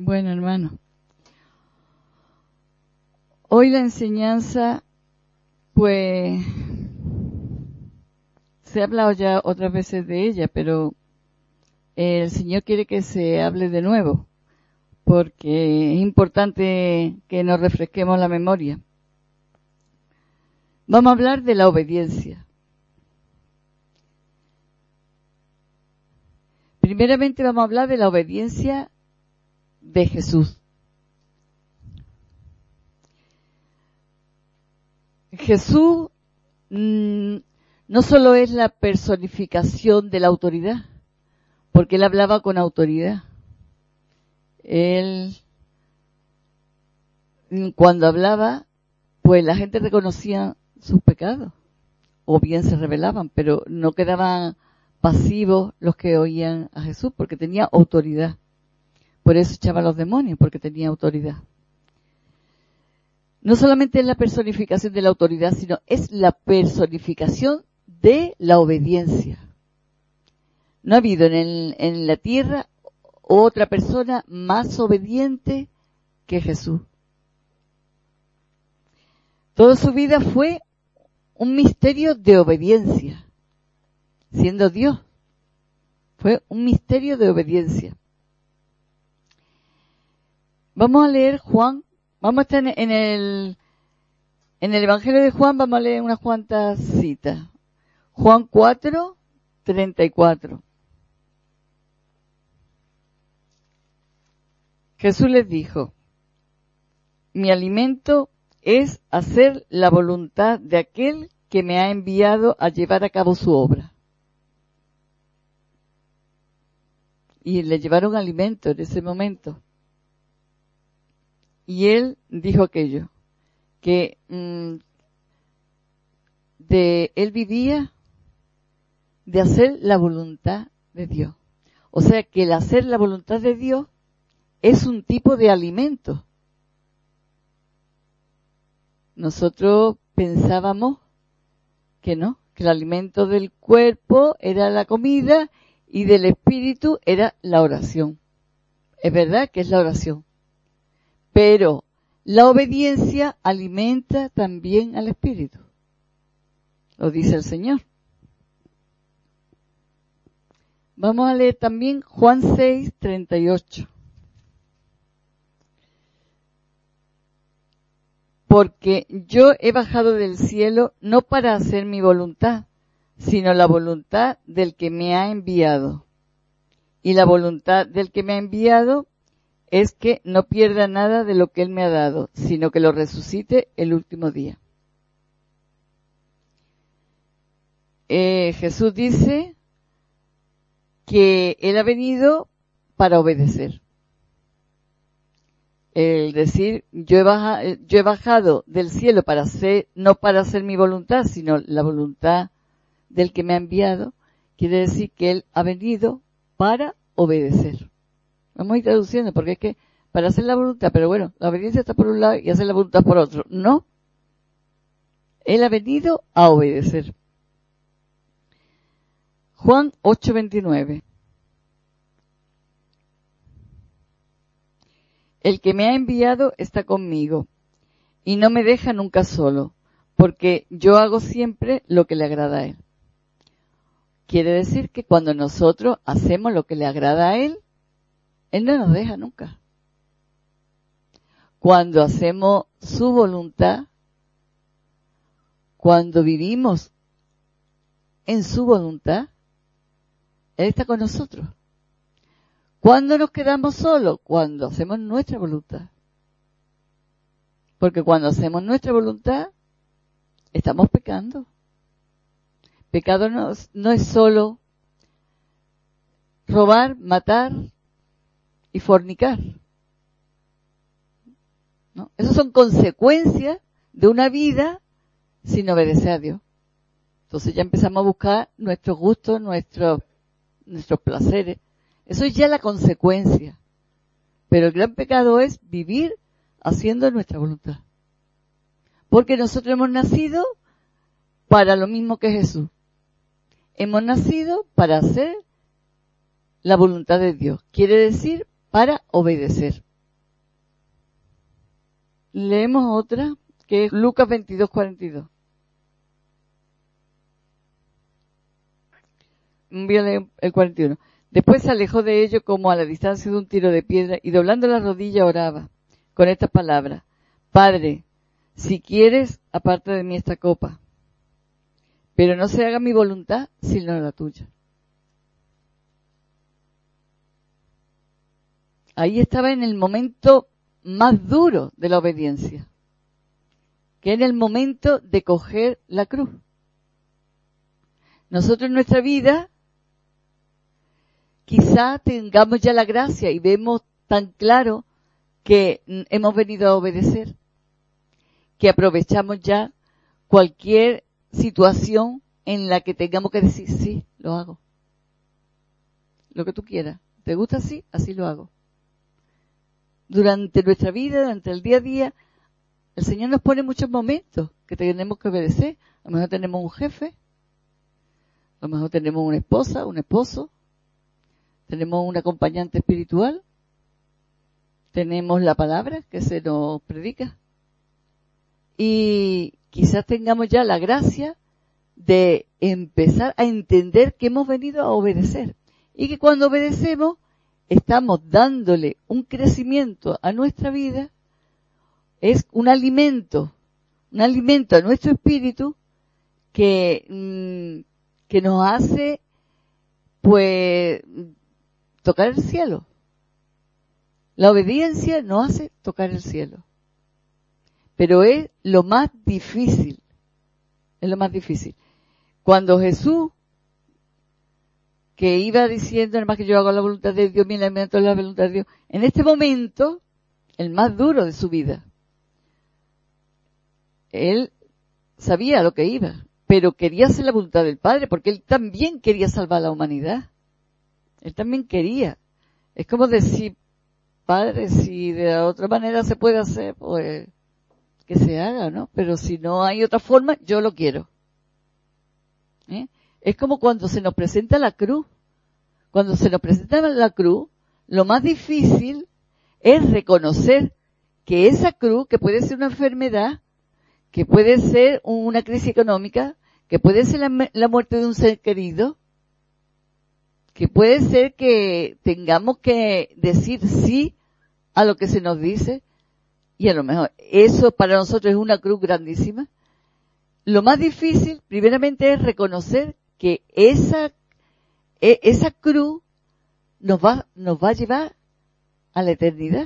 Bueno, hermano, hoy la enseñanza, pues, se ha hablado ya otras veces de ella, pero el Señor quiere que se hable de nuevo, porque es importante que nos refresquemos la memoria. Vamos a hablar de la obediencia. Primeramente vamos a hablar de la obediencia de Jesús. Jesús no solo es la personificación de la autoridad, porque él hablaba con autoridad. Él, cuando hablaba, pues la gente reconocía sus pecados, o bien se rebelaban, pero no quedaban pasivos los que oían a Jesús, porque tenía autoridad. Por eso echaba a los demonios, porque tenía autoridad. No solamente es la personificación de la autoridad, sino es la personificación de la obediencia. No ha habido en la tierra otra persona más obediente que Jesús. Toda su vida fue un misterio de obediencia, siendo Dios. Fue un misterio de obediencia. Vamos a leer Juan, vamos a estar en el Evangelio de Juan, vamos a leer unas cuantas citas. Juan 4:34. Jesús les dijo: mi alimento es hacer la voluntad de aquel que me ha enviado a llevar a cabo su obra. Y le llevaron alimento en ese momento. Y él dijo aquello, que él vivía de hacer la voluntad de Dios. O sea que el hacer la voluntad de Dios es un tipo de alimento. Nosotros pensábamos que no, que el alimento del cuerpo era la comida y del espíritu era la oración. Es verdad que es la oración. Pero la obediencia alimenta también al espíritu. Lo dice el Señor. Vamos a leer también Juan 6:38. Porque yo he bajado del cielo no para hacer mi voluntad, sino la voluntad del que me ha enviado. Y la voluntad del que me ha enviado es que no pierda nada de lo que Él me ha dado, sino que lo resucite el último día. Jesús dice que Él ha venido para obedecer. El decir, yo he bajado del cielo para hacer, no para hacer mi voluntad, sino la voluntad del que me ha enviado, quiere decir que Él ha venido para obedecer. Vamos a ir traduciendo, porque es que para hacer la voluntad, pero bueno, la obediencia está por un lado y hacer la voluntad por otro. No. Él ha venido a obedecer. Juan 8:29. El que me ha enviado está conmigo y no me deja nunca solo, porque yo hago siempre lo que le agrada a Él. Quiere decir que cuando nosotros hacemos lo que le agrada a Él, Él no nos deja nunca. Cuando hacemos su voluntad, cuando vivimos en su voluntad, Él está con nosotros. ¿Cuándo nos quedamos solos? Cuando hacemos nuestra voluntad. Porque cuando hacemos nuestra voluntad, estamos pecando. Pecado no es solo robar, matar y fornicar. ¿No? Esas son consecuencias de una vida sin obedecer a Dios. Entonces ya empezamos a buscar nuestros gustos, nuestros placeres. Eso es ya la consecuencia. Pero el gran pecado es vivir haciendo nuestra voluntad. Porque nosotros hemos nacido para lo mismo que Jesús. Hemos nacido para hacer la voluntad de Dios. Quiere decir, para obedecer. leemos otra, que es Lucas 22:42. Voy a leer el 41. Después se alejó de ellos como a la distancia de un tiro de piedra y doblando la rodilla oraba con estas palabras: Padre, si quieres, aparta de mí esta copa, pero no se haga mi voluntad sino la tuya. Ahí estaba en el momento más duro de la obediencia, que en el momento de coger la cruz. Nosotros en nuestra vida quizá tengamos ya la gracia y vemos tan claro que hemos venido a obedecer, que aprovechamos ya cualquier situación en la que tengamos que decir, sí, lo hago. Lo que tú quieras. ¿Te gusta así? Así lo hago. Durante nuestra vida, durante el día a día, el Señor nos pone muchos momentos que tenemos que obedecer. A lo mejor tenemos un jefe, a lo mejor tenemos una esposa, un esposo, tenemos un acompañante espiritual, tenemos la palabra que se nos predica. Y quizás tengamos ya la gracia de empezar a entender que hemos venido a obedecer. Y que cuando obedecemos, estamos dándole un crecimiento a nuestra vida, es un alimento a nuestro espíritu que nos hace, pues, tocar el cielo. La obediencia nos hace tocar el cielo. Pero es lo más difícil. Es lo más difícil. Cuando Jesús, que iba diciendo, además que yo hago la voluntad de Dios, mi alimento es la voluntad de Dios, en este momento, el más duro de su vida, él sabía lo que iba, pero quería hacer la voluntad del Padre, porque él también quería salvar a la humanidad. Él también quería. Es como decir, Padre, si de otra manera se puede hacer, pues que se haga, ¿no? Pero si no hay otra forma, yo lo quiero. Es como cuando se nos presenta la cruz. Cuando se nos presenta la cruz, lo más difícil es reconocer que esa cruz, que puede ser una enfermedad, que puede ser una crisis económica, que puede ser la muerte de un ser querido, que puede ser que tengamos que decir sí a lo que se nos dice, y a lo mejor eso para nosotros es una cruz grandísima. Lo más difícil, primeramente, es reconocer que esa cruz nos va a llevar a la eternidad.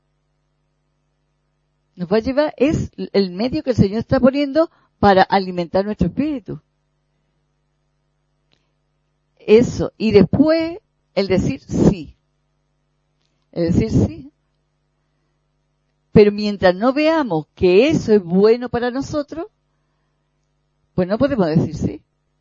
Nos va a llevar, es el medio que el Señor está poniendo para alimentar nuestro espíritu. Eso. Y después, el decir sí. El decir sí. Pero mientras no veamos que eso es bueno para nosotros, pues no podemos decir sí.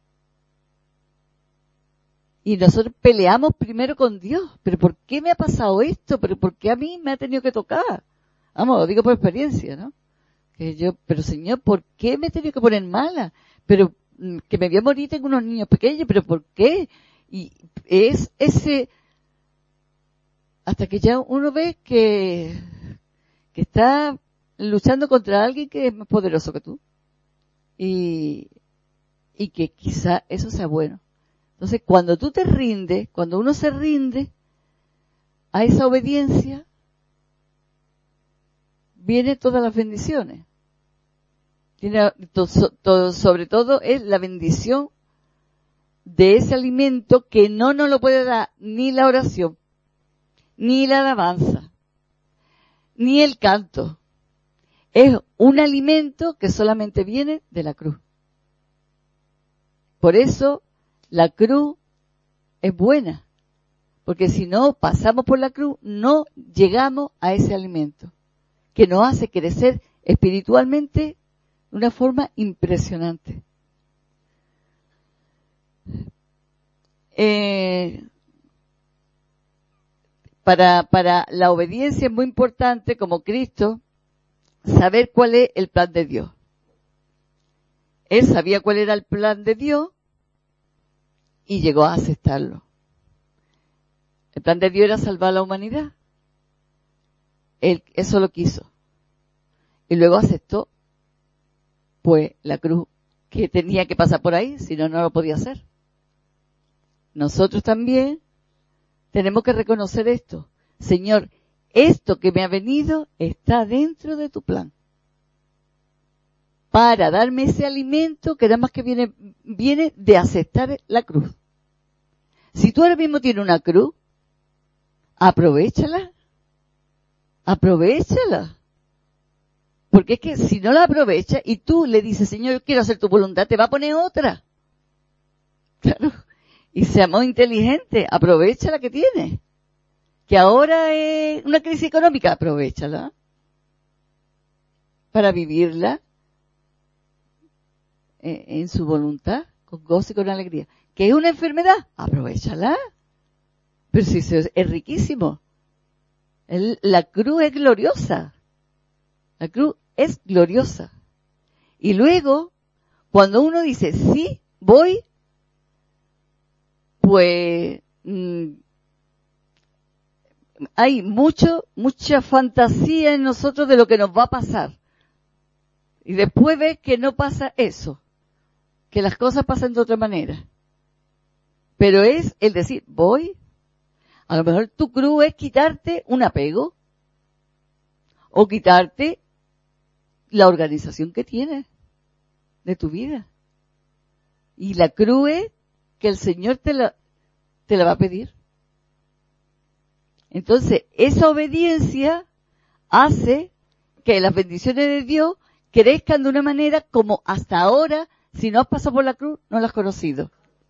Y nosotros peleamos primero con Dios. ¿Pero por qué me ha pasado esto? ¿Pero por qué a mí me ha tenido que tocar? Vamos, lo digo por experiencia, ¿no? Pero Señor, ¿por qué me he tenido que poner mala? Pero que me voy a morir, tengo unos niños pequeños, ¿pero por qué? Y es ese, hasta que ya uno ve que está luchando contra alguien que es más poderoso que tú. Y que quizá eso sea bueno. Entonces, cuando tú te rindes, cuando uno se rinde a esa obediencia, vienen todas las bendiciones. Sobre todo es la bendición de ese alimento que no nos lo puede dar ni la oración, ni la alabanza, ni el canto. Es un alimento que solamente viene de la cruz. Por eso la cruz es buena, porque si no pasamos por la cruz, no llegamos a ese alimento, que nos hace crecer espiritualmente de una forma impresionante. Para la obediencia es muy importante, como Cristo, saber cuál es el plan de Dios. Él sabía cuál era el plan de Dios y llegó a aceptarlo. El plan de Dios era salvar a la humanidad. Él eso lo quiso. y luego aceptó, pues, la cruz que tenía que pasar por ahí, si no, no lo podía hacer. Nosotros también tenemos que reconocer esto. Señor, esto que me ha venido está dentro de tu plan, para darme ese alimento que nada más que viene de aceptar la cruz. Si tú ahora mismo tienes una cruz, aprovéchala. Porque es que si no la aprovechas y tú le dices, Señor, yo quiero hacer tu voluntad, te va a poner otra. Claro. Y seamos inteligentes, aprovecha la que tienes. Que ahora es una crisis económica, aprovéchala. Para vivirla en su voluntad, con gozo y con alegría. ¿Que es una enfermedad? Aprovéchala. Pero si es riquísimo. La cruz es gloriosa. La cruz es gloriosa. Y luego, cuando uno dice, sí, voy, pues hay mucha fantasía en nosotros de lo que nos va a pasar. Y después ves que no pasa eso, que las cosas pasan de otra manera. Pero es el decir, voy. A lo mejor tu cruz es quitarte un apego, o quitarte la organización que tienes de tu vida. Y la cruz es que el Señor te la va a pedir. Entonces, esa obediencia hace que las bendiciones de Dios crezcan de una manera como hasta ahora, si no has pasado por la cruz, no las has conocido.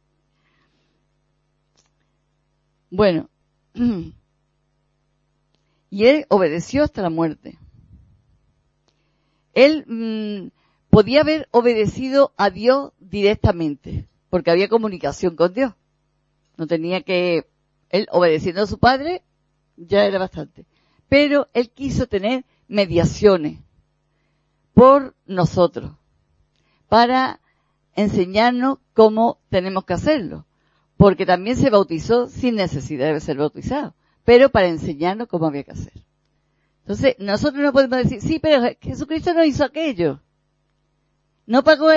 Bueno, y él obedeció hasta la muerte. Él podía haber obedecido a Dios directamente, porque había comunicación con Dios. No tenía que, él obedeciendo a su padre, ya era bastante. Pero él quiso tener mediaciones por nosotros, para enseñarnos cómo tenemos que hacerlo. Porque también se bautizó sin necesidad de ser bautizado, pero para enseñarnos cómo había que hacer. Entonces, nosotros no podemos decir, sí, pero Jesucristo no hizo aquello. No pagó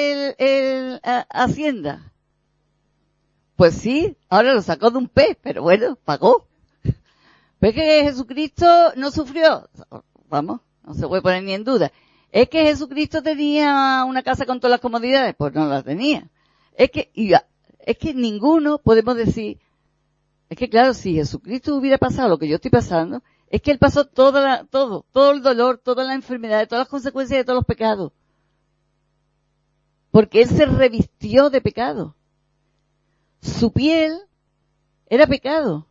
Hacienda. Pues sí, ahora lo sacó de un pez, pero bueno, pagó. Pero es que Jesucristo no sufrió. Vamos, no se puede poner ni en duda. ¿Es que Jesucristo tenía una casa con todas las comodidades? Pues no las tenía. Es que ninguno podemos decir, es que claro, si Jesucristo hubiera pasado lo que yo estoy pasando, es que Él pasó todo el dolor, toda la enfermedad, todas las consecuencias de todos los pecados. Porque Él se revistió de pecado. Su piel era pecado.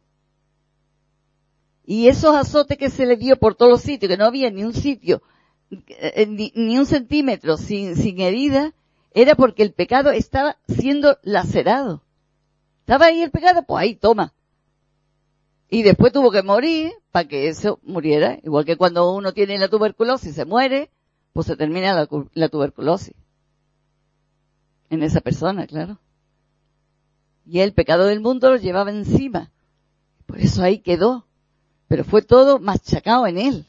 Y esos azotes que se le dio por todos los sitios, que no había ni un sitio, ni un centímetro sin herida, era porque el pecado estaba siendo lacerado. Estaba ahí el pecado, pues ahí, toma. Y después tuvo que morir para que eso muriera. Igual que cuando uno tiene la tuberculosis, se muere, pues se termina la tuberculosis. En esa persona, claro. Y el pecado del mundo lo llevaba encima. Por eso ahí quedó. Pero fue todo machacado en él.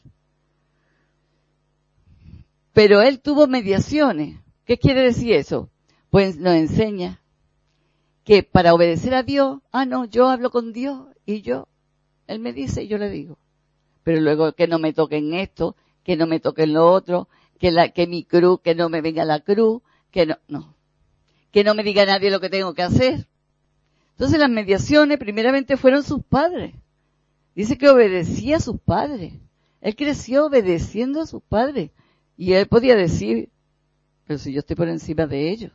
Pero él tuvo mediaciones. ¿Qué quiere decir eso? Pues nos enseña que para obedecer a Dios, no, yo hablo con Dios y Él me dice y yo le digo. Pero luego que no me toquen esto, que no me toquen lo otro, que mi cruz, que no me venga la cruz, que no me diga nadie lo que tengo que hacer. Entonces las mediaciones primeramente fueron sus padres. Dice que obedecía a sus padres. Él creció obedeciendo a sus padres. Y él podía decir, pero si yo estoy por encima de ellos.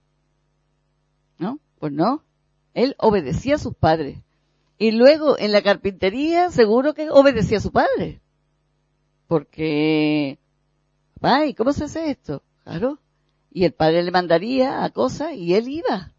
¿No? Pues no. Él obedecía a sus padres. Y luego en la carpintería seguro que obedecía a su padre. Porque, ay, ¿cómo se hace esto? Claro. Y el padre le mandaría a cosas y él iba.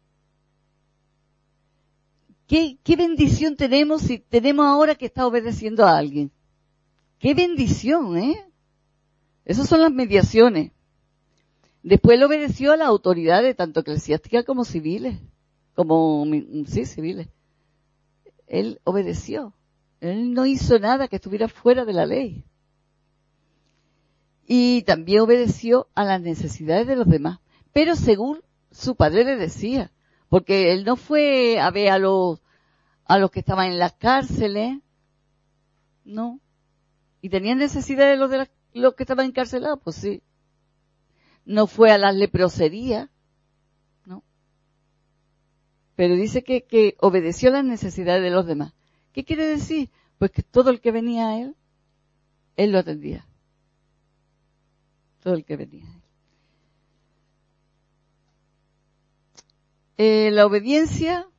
¿Qué bendición tenemos si tenemos ahora que está obedeciendo a alguien? ¡Qué bendición, Esas son las mediaciones. Después él obedeció a las autoridades, tanto eclesiásticas como civiles. Civiles. Él obedeció. Él no hizo nada que estuviera fuera de la ley. y también obedeció a las necesidades de los demás, pero según su padre le decía, porque él no fue a ver a los que estaban en las cárceles, no, y tenían necesidades los que estaban encarcelados, pues sí. No fue a las leproserías, no, pero dice que obedeció a las necesidades de los demás. ¿Qué quiere decir? Pues que todo el que venía a él lo atendía. Todo el que venía a él. La obediencia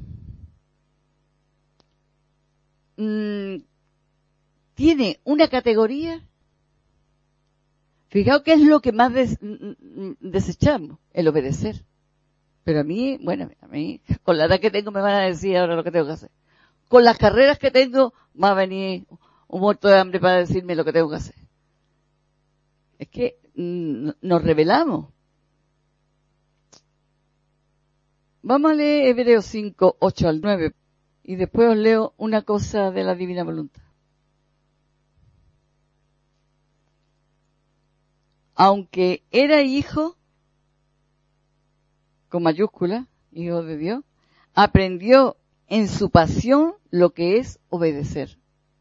tiene una categoría. Fijaos que es lo que más desechamos, el obedecer. Pero a mí, con la edad que tengo me van a decir ahora lo que tengo que hacer. Con las carreras que tengo, va a venir un muerto de hambre para decirme lo que tengo que hacer. Es que nos rebelamos. Vamos a leer Hebreos 5, 8 al 9, y después os leo una cosa de la divina voluntad. Aunque era hijo, con mayúscula, hijo de Dios, aprendió en su pasión lo que es obedecer.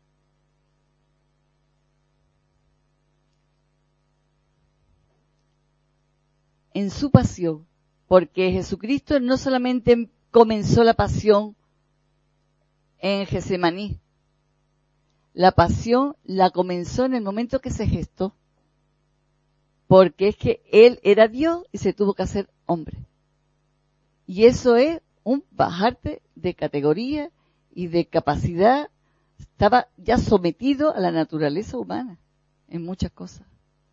En su pasión, porque Jesucristo no solamente comenzó la pasión en Getsemaní, la pasión la comenzó en el momento que se gestó, porque es que Él era Dios y se tuvo que hacer hombre. Y eso es un bajarte de categoría y de capacidad. Estaba ya sometido a la naturaleza humana en muchas cosas.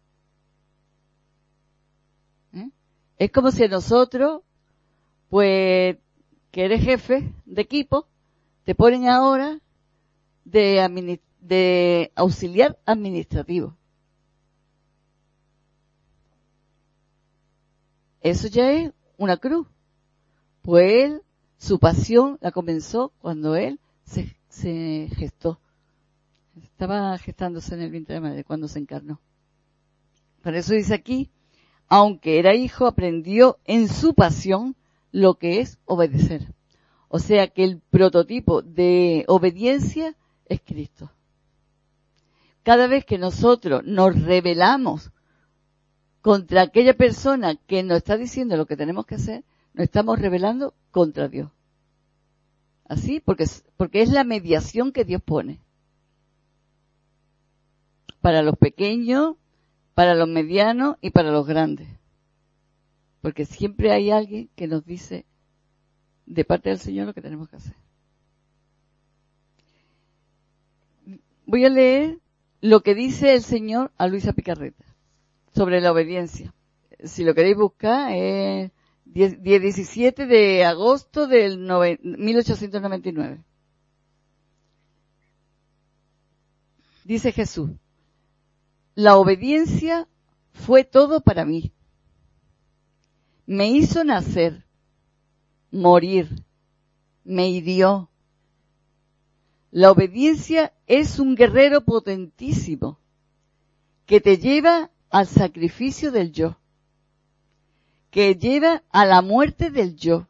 Es como si a nosotros, pues, que eres jefe de equipo, te ponen ahora de auxiliar administrativo. Eso ya es una cruz. Pues él, su pasión la comenzó cuando él se gestó. Estaba gestándose en el vientre de la madre cuando se encarnó. Por eso dice aquí, aunque era hijo, aprendió en su pasión lo que es obedecer. O sea que el prototipo de obediencia es Cristo. Cada vez que nosotros nos rebelamos contra aquella persona que nos está diciendo lo que tenemos que hacer, nos estamos rebelando contra Dios. Así, porque es la mediación que Dios pone. Para los pequeños, para los medianos y para los grandes. Porque siempre hay alguien que nos dice de parte del Señor lo que tenemos que hacer. Voy a leer lo que dice el Señor a Luisa Picarreta sobre la obediencia. Si lo queréis buscar, es 17 de agosto del 1899. Dice Jesús, la obediencia fue todo para mí. Me hizo nacer, morir, me hirió. La obediencia es un guerrero potentísimo que te lleva al sacrificio del yo, que lleva a la muerte del yo.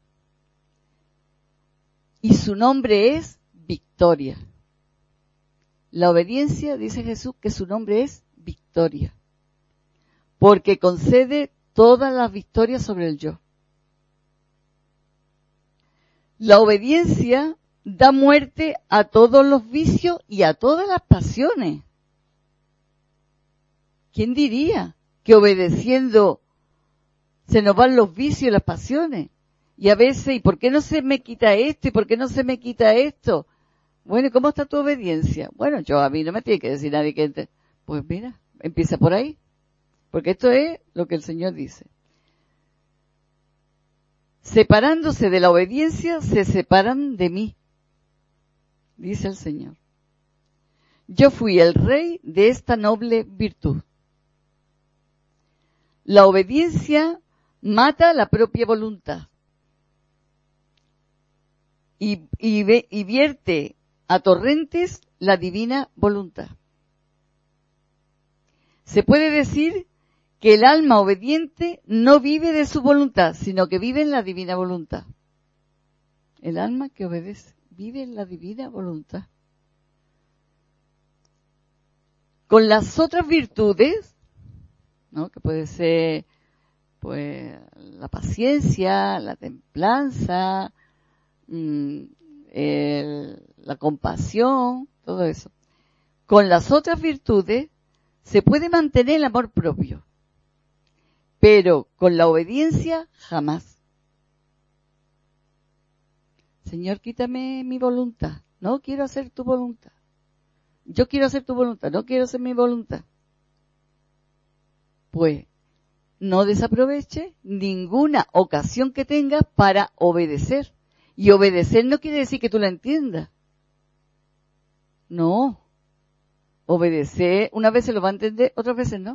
Y su nombre es victoria. La obediencia, dice Jesús, que su nombre es victoria, porque concede todas las victorias sobre el yo. La obediencia da muerte a todos los vicios y a todas las pasiones. ¿Quién diría que obedeciendo se nos van los vicios y las pasiones? Y a veces, ¿y por qué no se me quita esto? ¿Y por qué no se me quita esto? Bueno, ¿y cómo está tu obediencia? Bueno, a mí no me tiene que decir nadie que... Pues mira, empieza por ahí. Porque esto es lo que el Señor dice. Separándose de la obediencia, se separan de mí, dice el Señor. Yo fui el rey de esta noble virtud. La obediencia mata la propia voluntad y vierte a torrentes la divina voluntad. Se puede decir que el alma obediente no vive de su voluntad, sino que vive en la divina voluntad. El alma que obedece vive en la divina voluntad. Con las otras virtudes, ¿no?, que puede ser pues la paciencia, la templanza, la compasión, todo eso. Con las otras virtudes se puede mantener el amor propio, pero con la obediencia jamás. Señor, quítame mi voluntad. No quiero hacer tu voluntad. Yo quiero hacer tu voluntad, no quiero hacer mi voluntad. Pues no desaproveche ninguna ocasión que tengas para obedecer. Y obedecer no quiere decir que tú la entiendas. No. Obedecer, una vez se lo va a entender, otras veces no.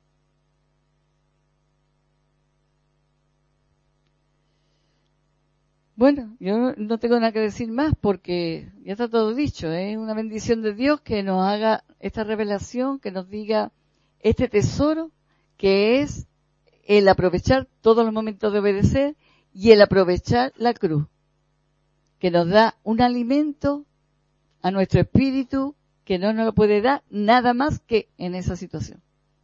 Bueno, yo no tengo nada que decir más porque ya está todo dicho. Es una bendición de Dios que nos haga esta revelación, que nos diga este tesoro que es el aprovechar todos los momentos de obedecer y el aprovechar la cruz, que nos da un alimento a nuestro espíritu que no nos lo puede dar nada más que en esa situación.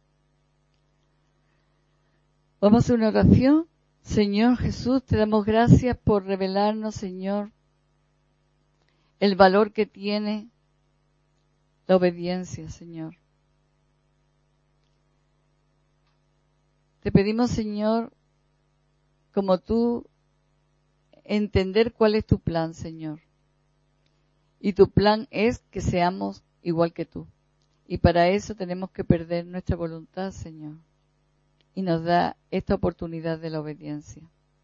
Vamos a hacer una oración. Señor Jesús, te damos gracias por revelarnos, Señor, el valor que tiene la obediencia, Señor. Te pedimos, Señor, como tú, entender cuál es tu plan, Señor. Y tu plan es que seamos igual que tú. Y para eso tenemos que perder nuestra voluntad, Señor. Y nos da esta oportunidad de la obediencia.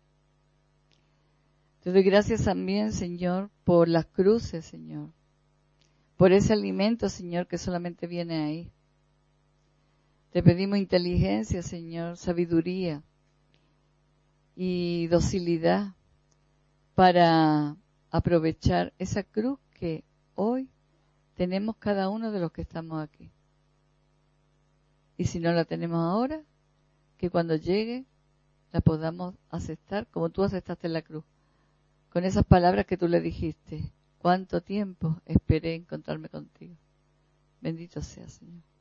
Te doy gracias también, Señor, por las cruces, Señor. Por ese alimento, Señor, que solamente viene ahí. Te pedimos inteligencia, Señor, sabiduría y docilidad para aprovechar esa cruz que hoy tenemos cada uno de los que estamos aquí. Y si no la tenemos ahora, que cuando llegue la podamos aceptar como tú aceptaste la cruz. Con esas palabras que tú le dijiste, ¿cuánto tiempo esperé encontrarme contigo? Bendito sea, Señor.